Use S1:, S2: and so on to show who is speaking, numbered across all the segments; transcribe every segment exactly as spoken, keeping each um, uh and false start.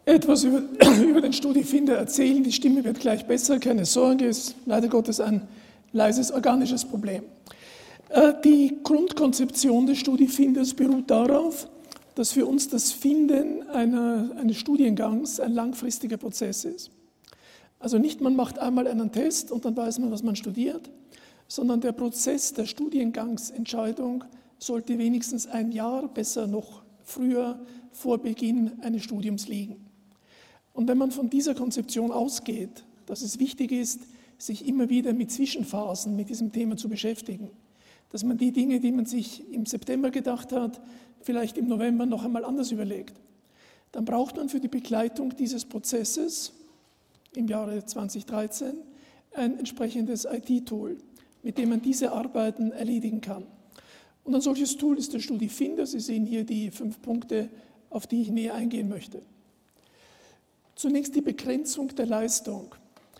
S1: etwas über, über den Studifinder erzählen. Die Stimme wird gleich besser, keine Sorge, ist leider Gottes ein leises organisches Problem. Die Grundkonzeption des Studifinders beruht darauf, dass für uns das Finden einer, eines Studiengangs ein langfristiger Prozess ist. Also nicht, man macht einmal einen Test und dann weiß man, was man studiert, sondern der Prozess der Studiengangsentscheidung sollte wenigstens ein Jahr, besser noch früher, vor Beginn eines Studiums liegen. Und wenn man von dieser Konzeption ausgeht, dass es wichtig ist, sich immer wieder mit Zwischenphasen mit diesem Thema zu beschäftigen, dass man die Dinge, die man sich im September gedacht hat, vielleicht im November noch einmal anders überlegt, dann braucht man für die Begleitung dieses Prozesses im Jahre zweitausenddreizehn ein entsprechendes I T-Tool, mit dem man diese Arbeiten erledigen kann. Und ein solches Tool ist der Studifinder. Sie sehen hier die fünf Punkte, auf die ich näher eingehen möchte. Zunächst die Begrenzung der Leistung.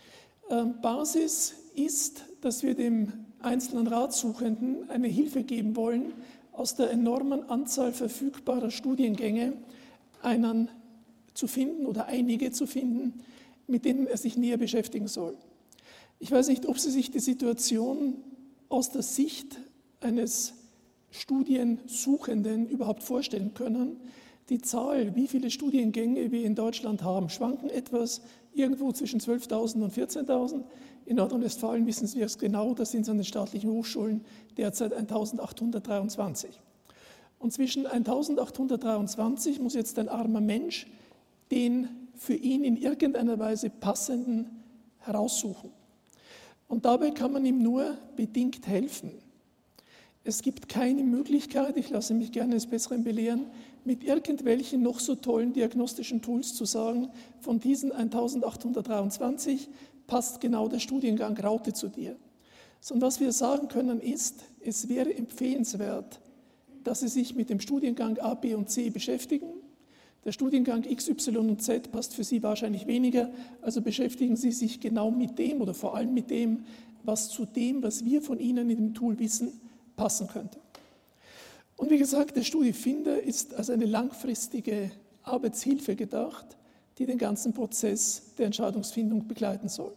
S1: Basis ist, dass wir dem einzelnen Ratsuchenden eine Hilfe geben wollen, aus der enormen Anzahl verfügbarer Studiengänge einen zu finden oder einige zu finden, mit denen er sich näher beschäftigen soll. Ich weiß nicht, ob Sie sich die Situation aus der Sicht eines Studiensuchenden überhaupt vorstellen können. Die Zahl, wie viele Studiengänge wir in Deutschland haben, schwanken etwas irgendwo zwischen zwölftausend und vierzehntausend. In Nordrhein-Westfalen wissen wir es genau, da sind es an den staatlichen Hochschulen derzeit eintausendachthundertdreiundzwanzig. Und zwischen eintausendachthundertdreiundzwanzig muss jetzt ein armer Mensch den für ihn in irgendeiner Weise passenden heraussuchen. Und dabei kann man ihm nur bedingt helfen. Es gibt keine Möglichkeit, ich lasse mich gerne des Besseren belehren, mit irgendwelchen noch so tollen diagnostischen Tools zu sagen, von diesen eintausendachthundertdreiundzwanzig passt genau der Studiengang Raute zu dir. Sondern was wir sagen können ist, es wäre empfehlenswert, dass Sie sich mit dem Studiengang A, B und C beschäftigen. Der Studiengang X, Y und Z passt für Sie wahrscheinlich weniger, also beschäftigen Sie sich genau mit dem oder vor allem mit dem, was zu dem, was wir von Ihnen in dem Tool wissen, passen könnte. Und wie gesagt, der Studifinder ist als eine langfristige Arbeitshilfe gedacht, die den ganzen Prozess der Entscheidungsfindung begleiten soll.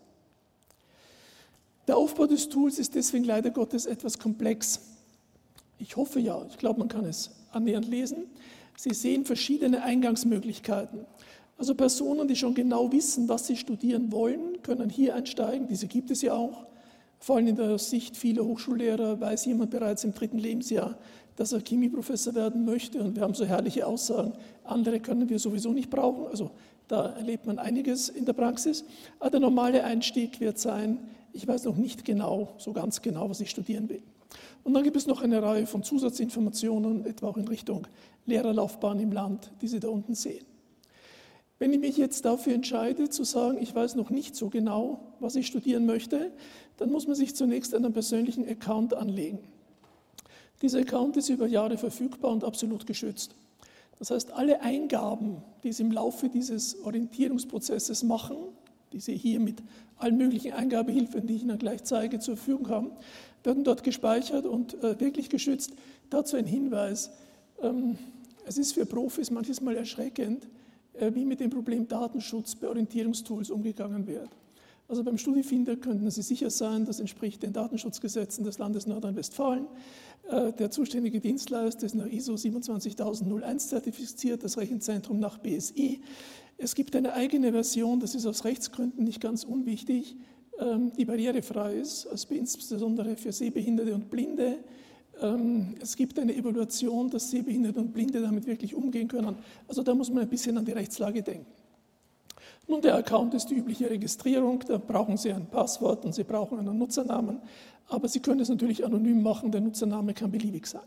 S1: Der Aufbau des Tools ist deswegen leider Gottes etwas komplex. Ich hoffe ja, ich glaube, man kann es annähernd lesen. Sie sehen verschiedene Eingangsmöglichkeiten. Also Personen, die schon genau wissen, was sie studieren wollen, können hier einsteigen. Diese gibt es ja auch. Vor allem in der Sicht vieler Hochschullehrer weiß jemand bereits im dritten Lebensjahr, dass er Chemieprofessor werden möchte. Und wir haben so herrliche Aussagen, andere können wir sowieso nicht brauchen. Also da erlebt man einiges in der Praxis. Aber der normale Einstieg wird sein, ich weiß noch nicht genau, so ganz genau, was ich studieren will. Und dann gibt es noch eine Reihe von Zusatzinformationen, etwa auch in Richtung Lehrerlaufbahn im Land, die Sie da unten sehen. Wenn ich mich jetzt dafür entscheide, zu sagen, ich weiß noch nicht so genau, was ich studieren möchte, dann muss man sich zunächst einen persönlichen Account anlegen. Dieser Account ist über Jahre verfügbar und absolut geschützt. Das heißt, alle Eingaben, die Sie im Laufe dieses Orientierungsprozesses machen, die Sie hier mit allen möglichen Eingabehilfen, die ich Ihnen gleich zeige, zur Verfügung haben, werden dort gespeichert und äh, wirklich geschützt. Dazu ein Hinweis. Ähm, es ist für Profis manches Mal erschreckend, äh, wie mit dem Problem Datenschutz bei Orientierungstools umgegangen wird. Also beim Studifinder könnten Sie sicher sein, das entspricht den Datenschutzgesetzen des Landes Nordrhein-Westfalen. Äh, der zuständige Dienstleister ist nach I S O siebenundzwanzigtausendeins zertifiziert, das Rechenzentrum nach B S I. Es gibt eine eigene Version, das ist aus Rechtsgründen nicht ganz unwichtig, die barrierefrei ist, also insbesondere für Sehbehinderte und Blinde. Es gibt eine Evaluation, dass Sehbehinderte und Blinde damit wirklich umgehen können. Also da muss man ein bisschen an die Rechtslage denken. Nun, der Account ist die übliche Registrierung, da brauchen Sie ein Passwort und Sie brauchen einen Nutzernamen, aber Sie können es natürlich anonym machen, der Nutzername kann beliebig sein.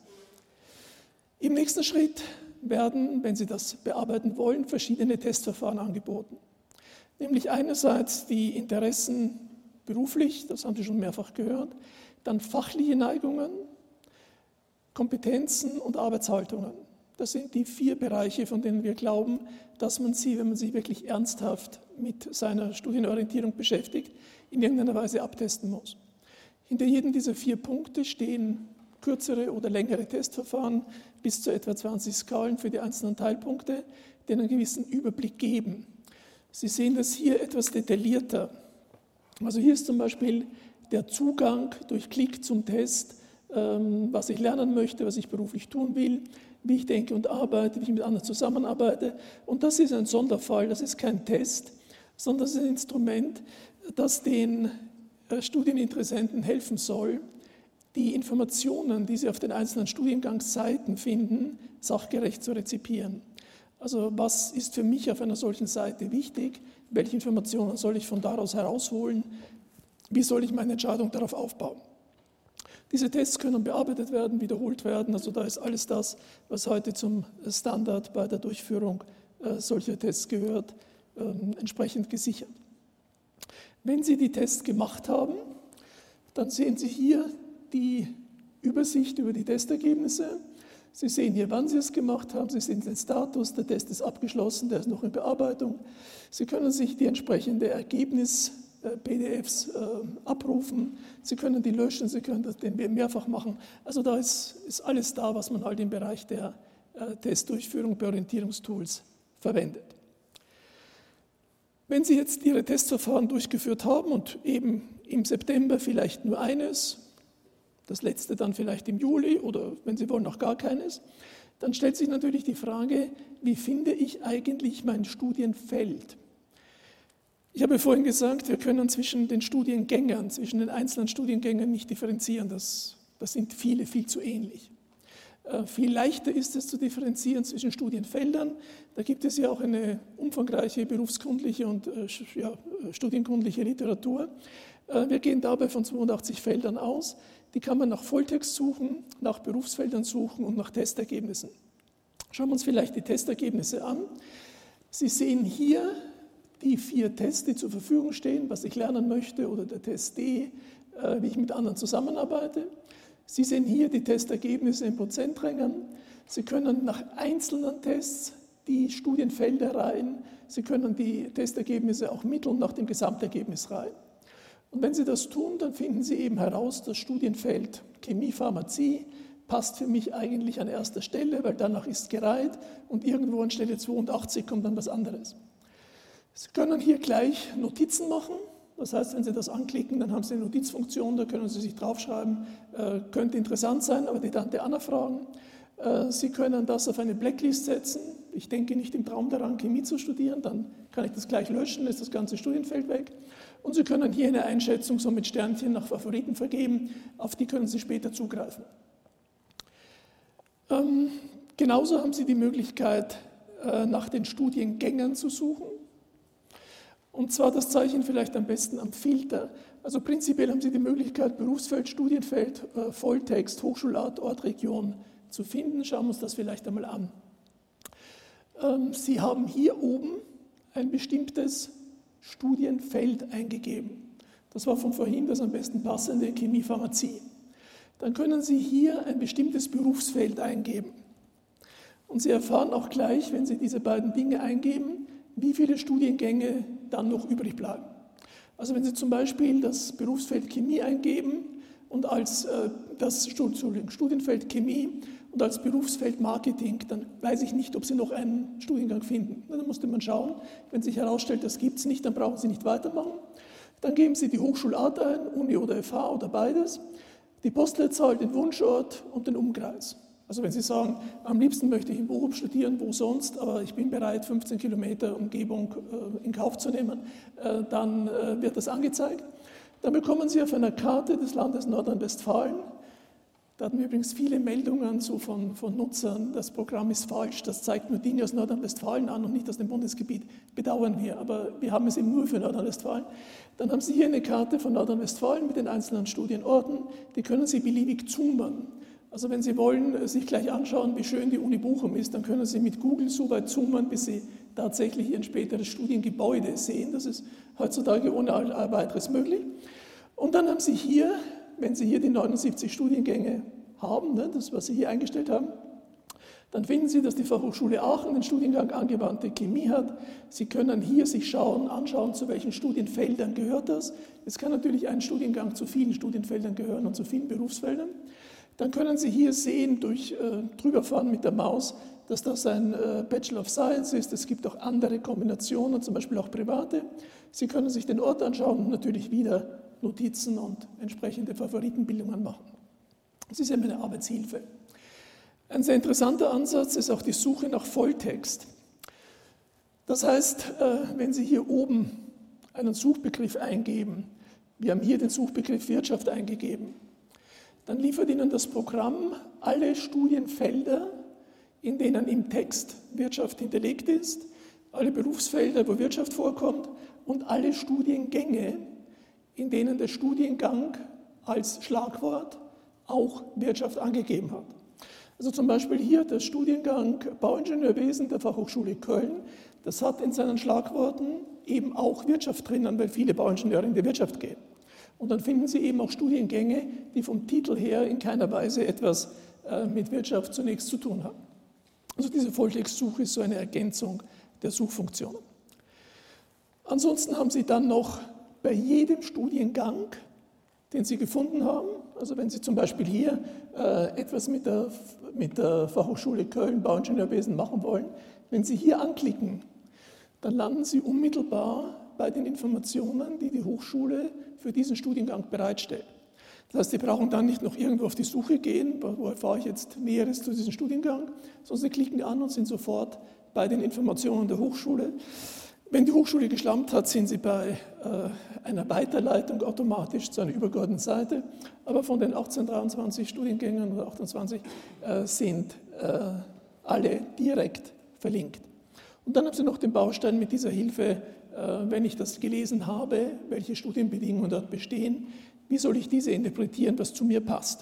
S1: Im nächsten Schritt werden, wenn Sie das bearbeiten wollen, verschiedene Testverfahren angeboten. Nämlich einerseits die Interessen beruflich, das haben Sie schon mehrfach gehört, dann fachliche Neigungen, Kompetenzen und Arbeitshaltungen. Das sind die vier Bereiche, von denen wir glauben, dass man sie, wenn man sich wirklich ernsthaft mit seiner Studienorientierung beschäftigt, in irgendeiner Weise abtesten muss. Hinter jedem dieser vier Punkte stehen kürzere oder längere Testverfahren bis zu etwa zwanzig Skalen für die einzelnen Teilpunkte, die einen gewissen Überblick geben. Sie sehen das hier etwas detaillierter. Also hier ist zum Beispiel der Zugang durch Klick zum Test, ähm, was ich lernen möchte, was ich beruflich tun will, wie ich denke und arbeite, wie ich mit anderen zusammenarbeite. Und das ist ein Sonderfall, das ist kein Test, sondern das ist ein Instrument, das den äh, Studieninteressenten helfen soll, die Informationen, die sie auf den einzelnen Studiengangsseiten finden, sachgerecht zu rezipieren. Also was ist für mich auf einer solchen Seite wichtig? Welche Informationen soll ich von daraus herausholen? Wie soll ich meine Entscheidung darauf aufbauen? Diese Tests können bearbeitet werden, wiederholt werden. Also da ist alles das, was heute zum Standard bei der Durchführung äh, solcher Tests gehört, äh, entsprechend gesichert. Wenn Sie die Tests gemacht haben, dann sehen Sie hier die Übersicht über die Testergebnisse. Sie sehen hier, wann Sie es gemacht haben, Sie sehen den Status, der Test ist abgeschlossen, der ist noch in Bearbeitung. Sie können sich die entsprechende Ergebnis-P D Fs äh, abrufen, Sie können die löschen, Sie können das den mehrfach machen. Also da ist, ist alles da, was man halt im Bereich der äh, Testdurchführung bei Orientierungstools verwendet. Wenn Sie jetzt Ihre Testverfahren durchgeführt haben und eben im September vielleicht nur eines, das letzte dann vielleicht im Juli oder wenn Sie wollen noch gar keines, dann stellt sich natürlich die Frage, wie finde ich eigentlich mein Studienfeld? Ich habe vorhin gesagt, wir können zwischen den Studiengängern, zwischen den einzelnen Studiengängen nicht differenzieren, das, das sind viele viel zu ähnlich. Äh, viel leichter ist es zu differenzieren zwischen Studienfeldern, da gibt es ja auch eine umfangreiche berufskundliche und äh, ja, studienkundliche Literatur. Äh, wir gehen dabei von zweiundachtzig Feldern aus. Die kann man nach Volltext suchen, nach Berufsfeldern suchen und nach Testergebnissen. Schauen wir uns vielleicht die Testergebnisse an. Sie sehen hier die vier Tests, die zur Verfügung stehen, was ich lernen möchte, oder der Test D, äh, wie ich mit anderen zusammenarbeite. Sie sehen hier die Testergebnisse in Prozenträngen. Sie können nach einzelnen Tests die Studienfelder reihen. Sie können die Testergebnisse auch mitteln nach dem Gesamtergebnis reihen. Und wenn Sie das tun, dann finden Sie eben heraus, das Studienfeld Chemie, Pharmazie passt für mich eigentlich an erster Stelle, weil danach ist gereiht und irgendwo an Stelle zweiundachtzig kommt dann was anderes. Sie können hier gleich Notizen machen. Das heißt, wenn Sie das anklicken, dann haben Sie eine Notizfunktion, da können Sie sich draufschreiben, äh, könnte interessant sein, aber die Tante Anna fragen. Äh, Sie können das auf eine Blacklist setzen. Ich denke nicht im Traum daran, Chemie zu studieren, dann kann ich das gleich löschen, dann ist das ganze Studienfeld weg. Und Sie können hier eine Einschätzung so mit Sternchen nach Favoriten vergeben, auf die können Sie später zugreifen. Ähm, genauso haben Sie die Möglichkeit, äh, nach den Studiengängen zu suchen. Und zwar, das zeige ich Ihnen vielleicht am besten am Filter. Also prinzipiell haben Sie die Möglichkeit, Berufsfeld, Studienfeld, äh, Volltext, Hochschulart, Ort, Region zu finden. Schauen wir uns das vielleicht einmal an. Ähm, Sie haben hier oben ein bestimmtes Studienfeld eingegeben. Das war von vorhin das am besten passende Chemie, Pharmazie. Dann können Sie hier ein bestimmtes Berufsfeld eingeben. Und Sie erfahren auch gleich, wenn Sie diese beiden Dinge eingeben, wie viele Studiengänge dann noch übrig bleiben. Also wenn Sie zum Beispiel das Berufsfeld Chemie eingeben und als äh, das Studienfeld Chemie und als Berufsfeld Marketing, dann weiß ich nicht, ob Sie noch einen Studiengang finden. Dann musste man schauen, wenn sich herausstellt, das gibt es nicht, dann brauchen Sie nicht weitermachen. Dann geben Sie die Hochschulart ein, Uni oder F H oder beides, die Postleitzahl, den Wunschort und den Umkreis. Also wenn Sie sagen, am liebsten möchte ich in Bochum studieren, wo sonst, aber ich bin bereit, fünfzehn Kilometer Umgebung äh, in Kauf zu nehmen, äh, dann äh, wird das angezeigt. Dann bekommen Sie auf einer Karte des Landes Nordrhein-Westfalen, da hatten wir übrigens viele Meldungen so von, von Nutzern, das Programm ist falsch, das zeigt nur Dinge aus Nordrhein-Westfalen an und nicht aus dem Bundesgebiet. Bedauern wir, aber wir haben es eben nur für Nordrhein-Westfalen. Dann haben Sie hier eine Karte von Nordrhein-Westfalen mit den einzelnen Studienorten, die können Sie beliebig zoomen. Also wenn Sie wollen, sich gleich anschauen, wie schön die Uni Bochum ist, dann können Sie mit Google so weit zoomen, bis Sie tatsächlich Ihr späteres Studiengebäude sehen. Das ist heutzutage ohne weiteres möglich. Und dann haben Sie hier, wenn Sie hier die neunundsiebzig Studiengänge haben, ne, das, was Sie hier eingestellt haben, dann finden Sie, dass die Fachhochschule Aachen den Studiengang Angewandte Chemie hat. Sie können hier sich schauen, anschauen, zu welchen Studienfeldern gehört das. Es kann natürlich ein Studiengang zu vielen Studienfeldern gehören und zu vielen Berufsfeldern. dann können Sie hier sehen, durch äh, drüberfahren mit der Maus, dass das ein äh, Bachelor of Science ist. Es gibt auch andere Kombinationen, zum Beispiel auch private. Sie können sich den Ort anschauen und natürlich wieder Notizen und entsprechende Favoritenbildungen machen. Das ist eben eine Arbeitshilfe. Ein sehr interessanter Ansatz ist auch die Suche nach Volltext. Das heißt, wenn Sie hier oben einen Suchbegriff eingeben, wir haben hier den Suchbegriff Wirtschaft eingegeben, dann liefert Ihnen das Programm alle Studienfelder, in denen im Text Wirtschaft hinterlegt ist, alle Berufsfelder, wo Wirtschaft vorkommt und alle Studiengänge, in denen der Studiengang als Schlagwort auch Wirtschaft angegeben hat. Also zum Beispiel hier der Studiengang Bauingenieurwesen der Fachhochschule Köln, das hat in seinen Schlagworten eben auch Wirtschaft drinnen, weil viele Bauingenieure in die Wirtschaft gehen. Und dann finden Sie eben auch Studiengänge, die vom Titel her in keiner Weise etwas äh, mit Wirtschaft zunächst zu tun haben. Also diese Volltextsuche ist so eine Ergänzung der Suchfunktionen. Ansonsten haben Sie dann noch bei jedem Studiengang, den Sie gefunden haben, also wenn Sie zum Beispiel hier äh, etwas mit der, mit der Fachhochschule Köln Bauingenieurwesen machen wollen, wenn Sie hier anklicken, dann landen Sie unmittelbar bei den Informationen, die die Hochschule für diesen Studiengang bereitstellt. Das heißt, Sie brauchen dann nicht noch irgendwo auf die Suche gehen, wo erfahre ich jetzt Näheres zu diesem Studiengang, sondern Sie klicken an und sind sofort bei den Informationen der Hochschule. Wenn die Hochschule geschlampt hat, sind Sie bei äh, einer Weiterleitung automatisch zu einer übergeordneten Seite, aber von den achtzehnhundertdreiundzwanzig Studiengängen oder achtundzwanzig äh, sind äh, alle direkt verlinkt. Und dann haben Sie noch den Baustein mit dieser Hilfe, äh, wenn ich das gelesen habe, welche Studienbedingungen dort bestehen, wie soll ich diese interpretieren, was zu mir passt.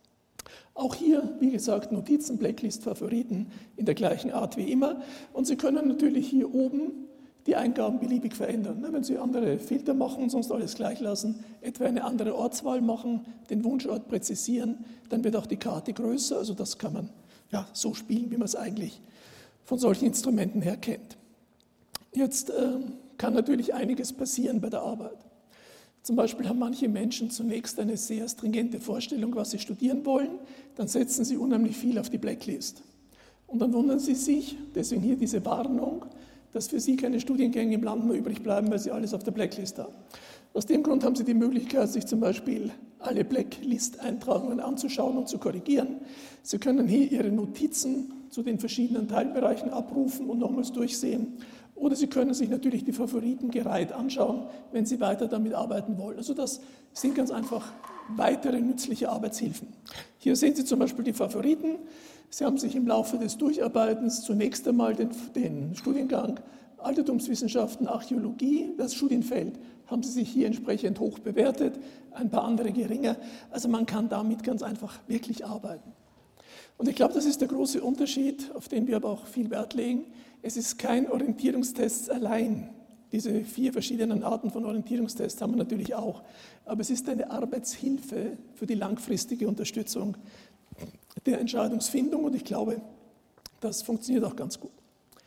S1: Auch hier, wie gesagt, Notizen, Blacklist, Favoriten in der gleichen Art wie immer. Und Sie können natürlich hier oben die Eingaben beliebig verändern. Wenn Sie andere Filter machen und sonst alles gleich lassen, etwa eine andere Ortswahl machen, den Wunschort präzisieren, dann wird auch die Karte größer. Also das kann man ja, so spielen, wie man es eigentlich von solchen Instrumenten her kennt. Jetzt äh, kann natürlich einiges passieren bei der Arbeit. Zum Beispiel haben manche Menschen zunächst eine sehr stringente Vorstellung, was sie studieren wollen, dann setzen sie unheimlich viel auf die Blacklist. Und dann wundern sie sich, deswegen hier diese Warnung, dass für sie keine Studiengänge im Land mehr übrig bleiben, weil sie alles auf der Blacklist haben. Aus dem Grund haben sie die Möglichkeit, sich zum Beispiel alle Blacklist-Eintragungen anzuschauen und zu korrigieren. Sie können hier ihre Notizen zu den verschiedenen Teilbereichen abrufen und nochmals durchsehen. Oder Sie können sich natürlich die Favoriten gereiht anschauen, wenn Sie weiter damit arbeiten wollen. Also das sind ganz einfach weitere nützliche Arbeitshilfen. Hier sehen Sie zum Beispiel die Favoriten. Sie haben sich im Laufe des Durcharbeitens zunächst einmal den, den Studiengang Altertumswissenschaften, Archäologie, das Studienfeld, haben Sie sich hier entsprechend hoch bewertet, ein paar andere geringer. Also man kann damit ganz einfach wirklich arbeiten. Und ich glaube, das ist der große Unterschied, auf den wir aber auch viel Wert legen. Es ist kein Orientierungstest allein. Diese vier verschiedenen Arten von Orientierungstests haben wir natürlich auch. Aber es ist eine Arbeitshilfe für die langfristige Unterstützung der Entscheidungsfindung und ich glaube, das funktioniert auch ganz gut.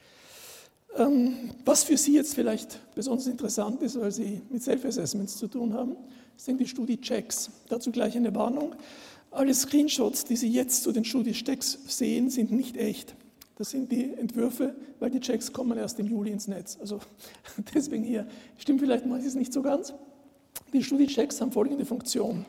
S1: Was für Sie jetzt vielleicht besonders interessant ist, weil Sie mit Self-Assessments zu tun haben, sind die Studi-Checks. Dazu gleich eine Warnung. Alle Screenshots, die Sie jetzt zu den Studi-Checks sehen, sind nicht echt. Das sind die Entwürfe, weil die Checks kommen erst im Juli ins Netz. Also deswegen hier stimmt vielleicht manches nicht so ganz. Die Studi-Checks haben folgende Funktion.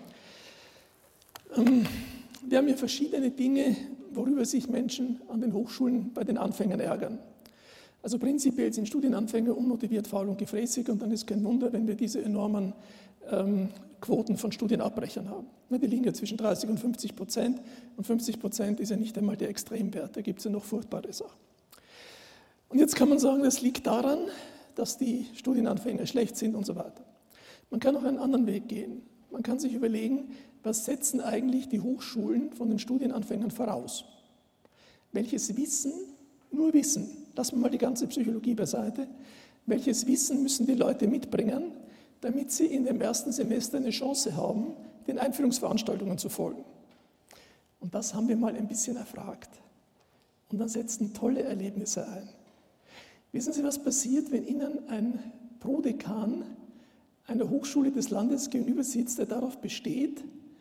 S1: Wir haben hier verschiedene Dinge, worüber sich Menschen an den Hochschulen bei den Anfängern ärgern. Also prinzipiell sind Studienanfänger unmotiviert, faul und gefräßig und dann ist kein Wunder, wenn wir diese enormen ähm, Quoten von Studienabbrechern haben. Die liegen ja zwischen dreißig und fünfzig Prozent und fünfzig Prozent ist ja nicht einmal der Extremwert, da gibt es ja noch furchtbare Sachen. Und jetzt kann man sagen, das liegt daran, dass die Studienanfänger schlecht sind und so weiter. Man kann auch einen anderen Weg gehen. Man kann sich überlegen, was setzen eigentlich die Hochschulen von den Studienanfängern voraus? Welches Wissen, nur Wissen, lassen wir mal die ganze Psychologie beiseite, welches Wissen müssen die Leute mitbringen, damit sie in dem ersten Semester eine Chance haben, den Einführungsveranstaltungen zu folgen. Und das haben wir mal ein bisschen erfragt. Und dann setzten tolle Erlebnisse ein. Wissen Sie, was passiert, wenn Ihnen ein Prodekan einer Hochschule des Landes gegenüber sitzt, der darauf besteht,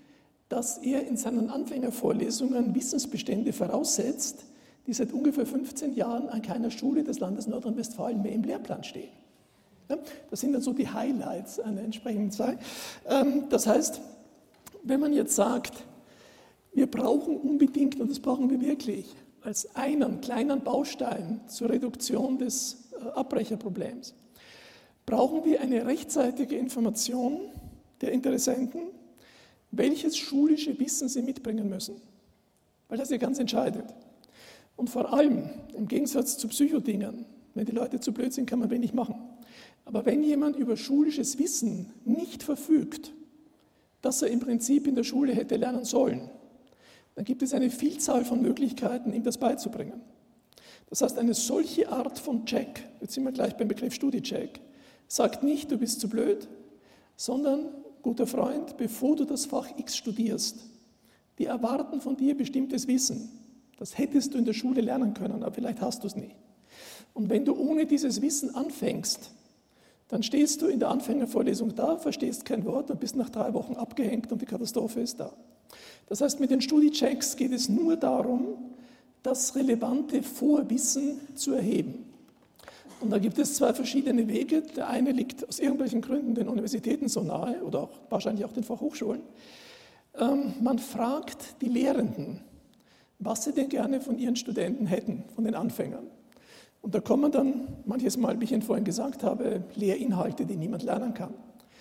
S1: dass er in seinen Anfängervorlesungen Wissensbestände voraussetzt, die seit ungefähr fünfzehn Jahren an keiner Schule des Landes Nordrhein-Westfalen mehr im Lehrplan stehen. Ja, das sind dann so die Highlights einer entsprechenden Zeit. Das heißt, wenn man jetzt sagt, wir brauchen unbedingt, und das brauchen wir wirklich, als einen kleinen Baustein zur Reduktion des Abbrecherproblems, brauchen wir eine rechtzeitige Information der Interessenten, welches schulische Wissen sie mitbringen müssen. Weil das ist ja ganz entscheidend. Und vor allem, im Gegensatz zu Psychodingern, wenn die Leute zu blöd sind, kann man wenig machen. Aber wenn jemand über schulisches Wissen nicht verfügt, das er im Prinzip in der Schule hätte lernen sollen, dann gibt es eine Vielzahl von Möglichkeiten, ihm das beizubringen. Das heißt, eine solche Art von Check, jetzt sind wir gleich beim Begriff Studiecheck, sagt nicht, du bist zu blöd, sondern, guter Freund, bevor du das Fach X studierst, die erwarten von dir bestimmtes Wissen. Das hättest du in der Schule lernen können, aber vielleicht hast du es nicht. Und wenn du ohne dieses Wissen anfängst, dann stehst du in der Anfängervorlesung da, verstehst kein Wort und bist nach drei Wochen abgehängt und die Katastrophe ist da. Das heißt, mit den Studiechecks geht es nur darum, das relevante Vorwissen zu erheben. Und da gibt es zwei verschiedene Wege. Der eine liegt aus irgendwelchen Gründen den Universitäten so nahe oder auch, wahrscheinlich auch den Fachhochschulen. Ähm, man fragt die Lehrenden, was sie denn gerne von ihren Studenten hätten, von den Anfängern. Und da kommen dann manches Mal, wie ich Ihnen vorhin gesagt habe, Lehrinhalte, die niemand lernen kann.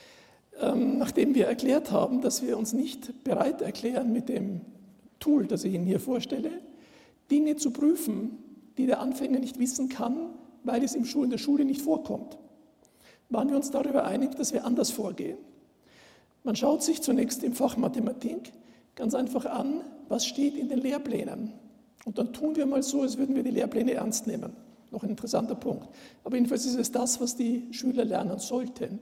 S1: Ähm, nachdem wir erklärt haben, dass wir uns nicht bereit erklären, mit dem Tool, das ich Ihnen hier vorstelle, Dinge zu prüfen, die der Anfänger nicht wissen kann, weil es im Schul- in der Schule nicht vorkommt, waren wir uns darüber einig, dass wir anders vorgehen. Man schaut sich zunächst im Fach Mathematik ganz einfach an, was steht in den Lehrplänen. Und dann tun wir mal so, als würden wir die Lehrpläne ernst nehmen. Noch ein interessanter Punkt. Aber jedenfalls ist es das, was die Schüler lernen sollten.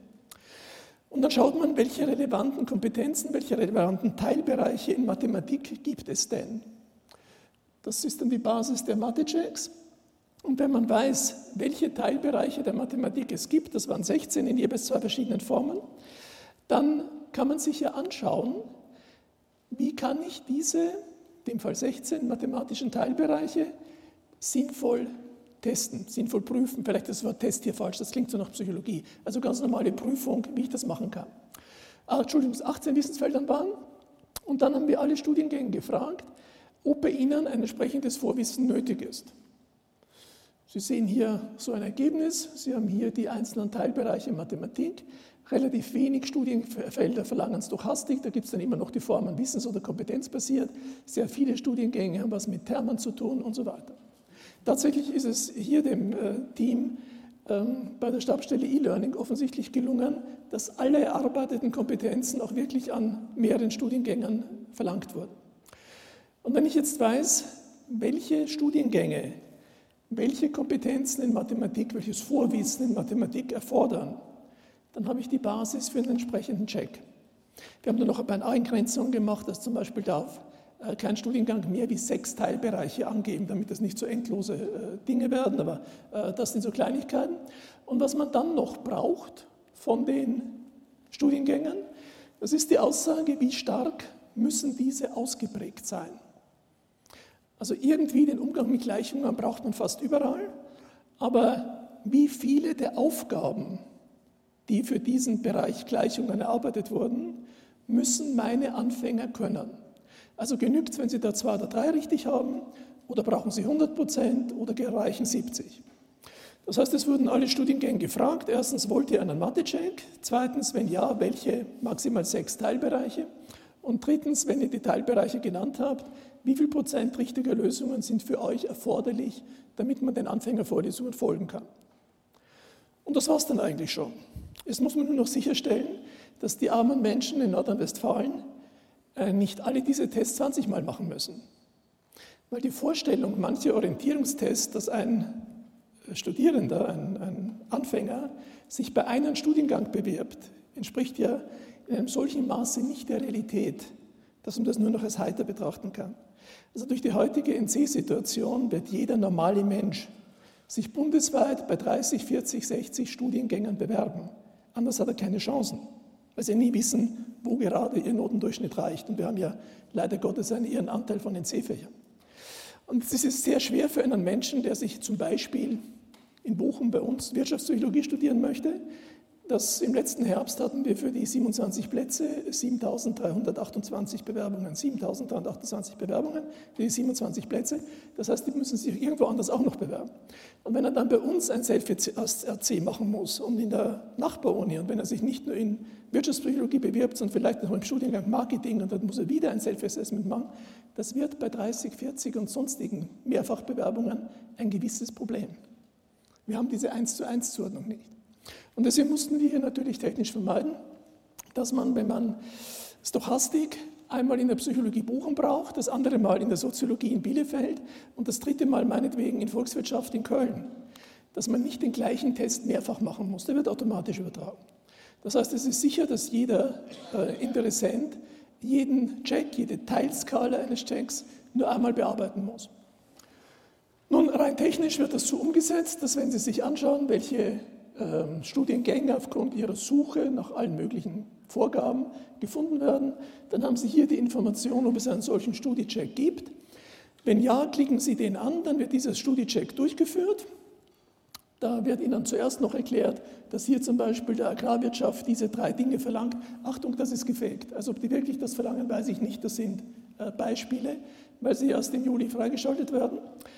S1: Und dann schaut man, welche relevanten Kompetenzen, welche relevanten Teilbereiche in Mathematik gibt es denn. Das ist dann die Basis der Mathe-Checks. Und wenn man weiß, welche Teilbereiche der Mathematik es gibt, das waren sechzehn in jeweils zwei verschiedenen Formen, dann kann man sich ja anschauen, wie kann ich diese, in dem Fall sechzehn mathematischen Teilbereiche, sinnvoll testen, sinnvoll prüfen. Vielleicht ist das Wort Test hier falsch, das klingt so nach Psychologie. Also ganz normale Prüfung, wie ich das machen kann. Ah, Entschuldigung, achtzehn Wissensfeldern waren. Und dann haben wir alle Studiengänge gefragt, ob bei ihnen ein entsprechendes Vorwissen nötig ist. Sie sehen hier so ein Ergebnis. Sie haben hier die einzelnen Teilbereiche Mathematik. Relativ wenig Studienfelder verlangen Stochastik. Da gibt es dann immer noch die Formen wissens- oder kompetenzbasiert. Sehr viele Studiengänge haben was mit Termen zu tun und so weiter. Tatsächlich ist es hier dem äh, Team ähm, bei der Stabsstelle E-Learning offensichtlich gelungen, dass alle erarbeiteten Kompetenzen auch wirklich an mehreren Studiengängen verlangt wurden. Und wenn ich jetzt weiß, welche Studiengänge, welche Kompetenzen in Mathematik, welches Vorwissen in Mathematik erfordern, dann habe ich die Basis für einen entsprechenden Check. Wir haben dann noch eine Eingrenzung gemacht, dass zum Beispiel darf äh, kein Studiengang mehr wie sechs Teilbereiche angeben, damit das nicht so endlose äh, Dinge werden, aber äh, das sind so Kleinigkeiten. Und was man dann noch braucht von den Studiengängen, das ist die Aussage, wie stark müssen diese ausgeprägt sein. Also irgendwie den Umgang mit Gleichungen braucht man fast überall, aber wie viele der Aufgaben, die für diesen Bereich Gleichungen erarbeitet wurden, müssen meine Anfänger können. Also genügt es, wenn Sie da zwei oder drei richtig haben, oder brauchen Sie hundert Prozent oder reichen siebzig. Das heißt, es wurden alle Studiengänge gefragt. Erstens, wollt ihr einen Mathe-Check? Zweitens, wenn ja, welche maximal sechs Teilbereiche? Und drittens, wenn ihr die Teilbereiche genannt habt, wie viel Prozent richtiger Lösungen sind für euch erforderlich, damit man den Anfängervorlesungen folgen kann? Und das war es dann eigentlich schon. Jetzt muss man nur noch sicherstellen, dass die armen Menschen in Nordrhein-Westfalen nicht alle diese Tests zwanzig Mal machen müssen. Weil die Vorstellung mancher Orientierungstests, dass ein Studierender, ein, ein Anfänger, sich bei einem Studiengang bewirbt, entspricht ja in einem solchen Maße nicht der Realität, dass man das nur noch als heiter betrachten kann. Also durch die heutige N C-Situation wird jeder normale Mensch sich bundesweit bei dreißig, vierzig, sechzig Studiengängen bewerben. Anders hat er keine Chancen. weil sie nie wissen, wo gerade ihr Notendurchschnitt reicht. Und wir haben ja leider Gottes einen ihren Anteil von den C-Fächern. Und es ist sehr schwer für einen Menschen, der sich zum Beispiel in Bochum bei uns Wirtschaftspsychologie studieren möchte. Das, im letzten Herbst hatten wir für die siebenundzwanzig Plätze siebentausenddreihundertachtundzwanzig Bewerbungen. siebentausenddreihundertachtundzwanzig Bewerbungen für die siebenundzwanzig Plätze. Das heißt, die müssen sich irgendwo anders auch noch bewerben. Und wenn er dann bei uns ein Self-R C machen muss und in der Nachbaruni, und wenn er sich nicht nur in Wirtschaftspsychologie bewirbt, sondern vielleicht noch im Studiengang Marketing, und dann muss er wieder ein Self-Assessment machen, das wird bei dreißig, vierzig und sonstigen Mehrfachbewerbungen ein gewisses Problem. Wir haben diese eins zu eins Zuordnung nicht. Und deswegen mussten wir hier natürlich technisch vermeiden, dass man, wenn man Stochastik einmal in der Psychologie Bochum braucht, das andere Mal in der Soziologie in Bielefeld und das dritte Mal meinetwegen in Volkswirtschaft in Köln, dass man nicht den gleichen Test mehrfach machen muss, der wird automatisch übertragen. Das heißt, es ist sicher, dass jeder äh, Interessent jeden Check, jede Teilskala eines Checks nur einmal bearbeiten muss. Nun, rein technisch wird das so umgesetzt, dass wenn Sie sich anschauen, welche äh, Studiengänge aufgrund Ihrer Suche nach allen möglichen Vorgaben gefunden werden, dann haben Sie hier die Information, ob es einen solchen Studiecheck gibt. Wenn ja, klicken Sie den an, dann wird dieser Studiecheck durchgeführt. Da wird Ihnen zuerst noch erklärt, dass hier zum Beispiel der Agrarwirtschaft diese drei Dinge verlangt. Achtung, das ist gefaked. Also ob die wirklich das verlangen, weiß ich nicht. Das sind äh, Beispiele, weil sie erst im Juli freigeschaltet werden.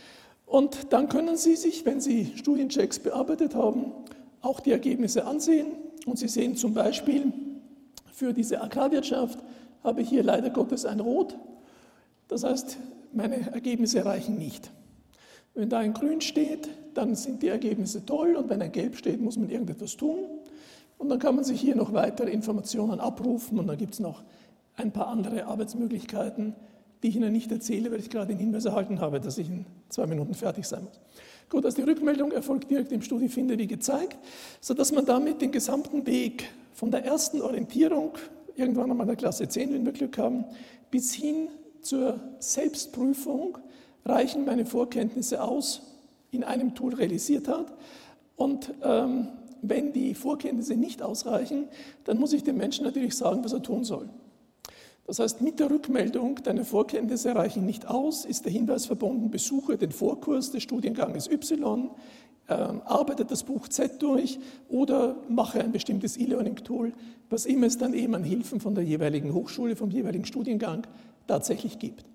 S1: Und dann können Sie sich, wenn Sie Studienchecks bearbeitet haben, auch die Ergebnisse ansehen. Und Sie sehen zum Beispiel, für diese Agrarwirtschaft habe ich hier leider Gottes ein Rot. Das heißt, meine Ergebnisse reichen nicht. Wenn da ein Grün steht, dann sind die Ergebnisse toll, und wenn ein Gelb steht, muss man irgendetwas tun. Und dann kann man sich hier noch weitere Informationen abrufen, und dann gibt es noch ein paar andere Arbeitsmöglichkeiten, die ich Ihnen nicht erzähle, weil ich gerade den Hinweis erhalten habe, dass ich in zwei Minuten fertig sein muss. Gut, also die Rückmeldung erfolgt direkt im Studiefinder, wie gezeigt, sodass man damit den gesamten Weg von der ersten Orientierung, irgendwann einmal in der Klasse zehn, wenn wir Glück haben, bis hin zur Selbstprüfung, reichen meine Vorkenntnisse aus, in einem Tool realisiert hat. Und ähm, wenn die Vorkenntnisse nicht ausreichen, dann muss ich dem Menschen natürlich sagen, was er tun soll. Das heißt, mit der Rückmeldung, deine Vorkenntnisse reichen nicht aus, ist der Hinweis verbunden, besuche den Vorkurs des Studienganges Y, äh, arbeite das Buch Z durch oder mache ein bestimmtes E-Learning-Tool, was immer es dann eben an Hilfen von der jeweiligen Hochschule, vom jeweiligen Studiengang tatsächlich gibt.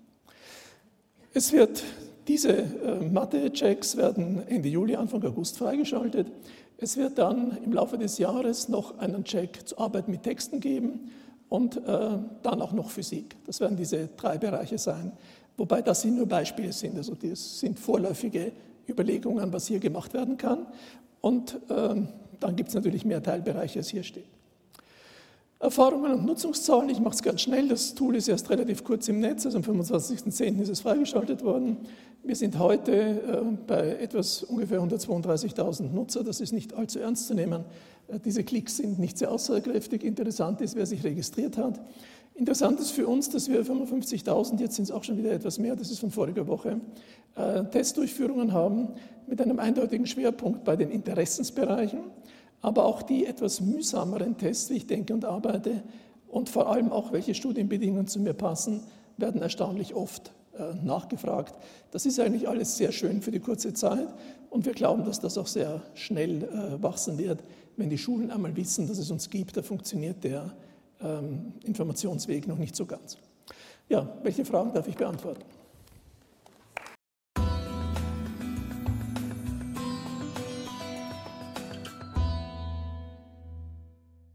S1: Es wird, diese äh, Mathe-Checks werden Ende Juli, Anfang August freigeschaltet. Es wird dann im Laufe des Jahres noch einen Check zur Arbeit mit Texten geben und äh, dann auch noch Physik. Das werden diese drei Bereiche sein, wobei das hier nur Beispiele sind. Also das sind vorläufige Überlegungen, was hier gemacht werden kann. Und äh, dann gibt es natürlich mehr Teilbereiche, als hier steht. Erfahrungen und Nutzungszahlen, ich mache es ganz schnell, das Tool ist erst relativ kurz im Netz, also am fünfundzwanzigsten zehnten ist es freigeschaltet worden. Wir sind heute äh, bei etwas ungefähr hundertzweiunddreißigtausend Nutzer, das ist nicht allzu ernst zu nehmen. Äh, diese Klicks sind nicht sehr aussagekräftig, interessant ist, wer sich registriert hat. Interessant ist für uns, dass wir fünfundfünfzigtausend, jetzt sind es auch schon wieder etwas mehr, das ist von voriger Woche, äh, Testdurchführungen haben mit einem eindeutigen Schwerpunkt bei den Interessensbereichen. Aber auch die etwas mühsameren Tests, wie ich denke und arbeite, und vor allem auch, welche Studienbedingungen zu mir passen, werden erstaunlich oft äh, nachgefragt. Das ist eigentlich alles sehr schön für die kurze Zeit, und wir glauben, dass das auch sehr schnell äh, wachsen wird, wenn die Schulen einmal wissen, dass es uns gibt. Da funktioniert der ähm, Informationsweg noch nicht so ganz. Ja, welche Fragen darf ich beantworten?